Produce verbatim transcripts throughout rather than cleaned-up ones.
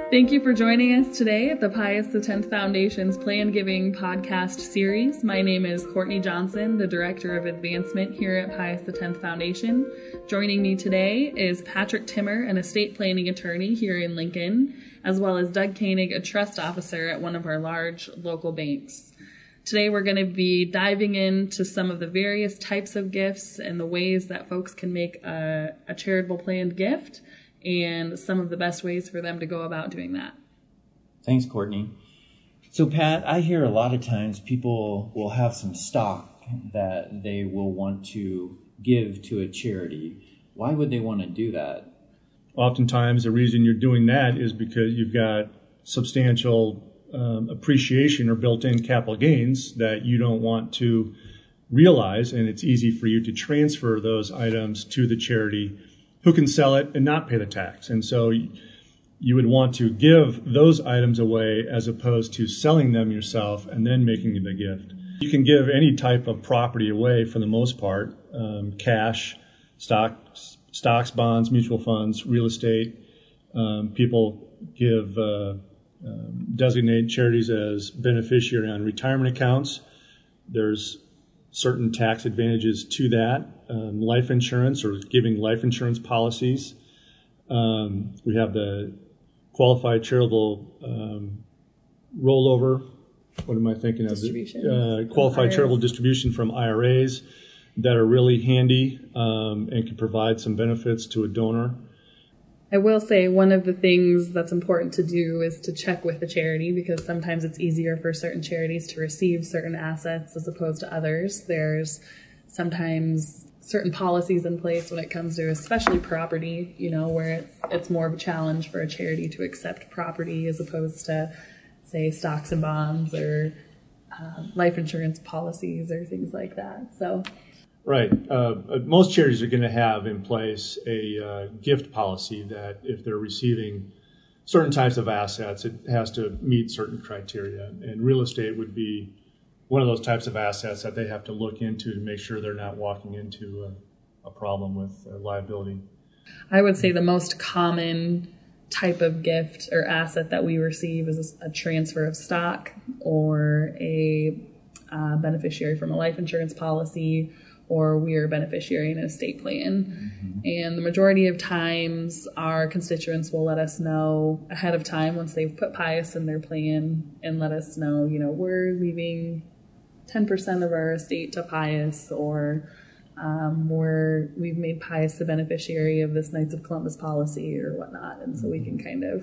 Thank you for joining us today at the Pius X Foundation's Planned Giving podcast series. My name is Courtney Johnson, the Director of Advancement here at Pius X Foundation. Joining me today is Patrick Timmer, an estate planning attorney here in Lincoln, as well as Doug Koenig, a trust officer at one of our large local banks. Today we're going to be diving into some of the various types of gifts and the ways that folks can make a, a charitable planned gift, and some of the best ways for them to go about doing that. Thanks, Courtney. So, Pat, I hear a lot of times people will have some stock that they will want to give to a charity. Why would they want to do that? Oftentimes, the reason you're doing that is because you've got substantial um, appreciation or built-in capital gains that you don't want to realize, and it's easy for you to transfer those items to the charity who can sell it and not pay the tax. And so you would want to give those items away as opposed to selling them yourself and then making the gift. You can give any type of property away for the most part, um, cash, stocks, stocks, bonds, mutual funds, real estate. Um, people give uh, um, designate charities as beneficiary on retirement accounts. There's certain tax advantages to that. Um, life insurance or giving life insurance policies. Um, we have the qualified charitable um, rollover. What am I thinking of? Uh, qualified charitable distribution from I R As that are really handy um, and can provide some benefits to a donor. I will say one of the things that's important to do is to check with the charity, because sometimes it's easier for certain charities to receive certain assets as opposed to others. There's sometimes certain policies in place when it comes to especially property, you know, where it's it's more of a challenge for a charity to accept property as opposed to, say, stocks and bonds or uh, life insurance policies or things like that. So, right. Uh, most charities are going to have in place a uh, gift policy that if they're receiving certain types of assets, it has to meet certain criteria. And real estate would be one of those types of assets that they have to look into to make sure they're not walking into a, a problem with uh, liability. I would say the most common type of gift or asset that we receive is a transfer of stock or a uh, beneficiary from a life insurance policy, or we are a beneficiary in an estate plan. Mm-hmm. And the majority of times our constituents will let us know ahead of time once they've put Pius in their plan and let us know, you know, we're leaving ten percent of our estate to Pius, or um, we're, we've made Pius the beneficiary of this Knights of Columbus policy or whatnot. And so we can kind of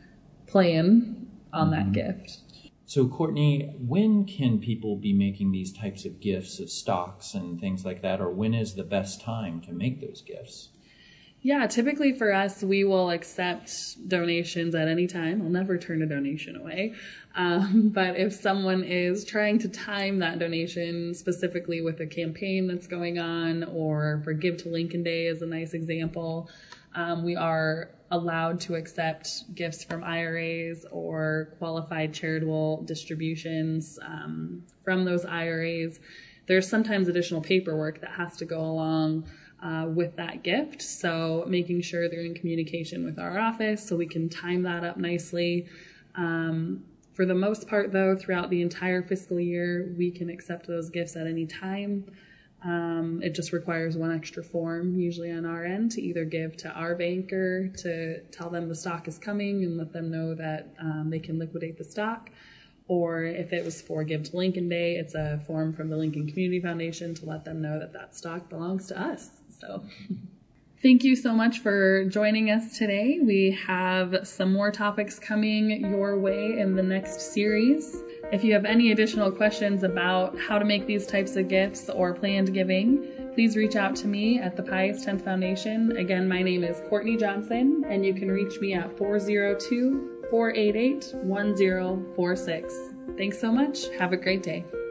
plan on mm-hmm. that gift. So, Courtney, when can people be making these types of gifts of stocks and things like that, or when is the best time to make those gifts? Yeah, typically for us, we will accept donations at any time. We'll never turn a donation away. Um, but if someone is trying to time that donation specifically with a campaign that's going on, or for Give to Lincoln Day is a nice example, um, we are allowed to accept gifts from I R As or qualified charitable distributions um, from those I R As. There's sometimes additional paperwork that has to go along uh, with that gift. So making sure they're in communication with our office so we can time that up nicely. Um, for the most part, though, throughout the entire fiscal year, we can accept those gifts at any time. Um, it just requires one extra form, usually on our end, to either give to our banker to tell them the stock is coming and let them know that um, they can liquidate the stock. Or if it was for Give to Lincoln Day, it's a form from the Lincoln Community Foundation to let them know that that stock belongs to us. So thank you so much for joining us today. We have some more topics coming your way in the next series. If you have any additional questions about how to make these types of gifts or planned giving, please reach out to me at the Pius X Foundation. Again, my name is Courtney Johnson, and you can reach me at four oh two, four eight eight, one oh four six. Thanks so much. Have a great day.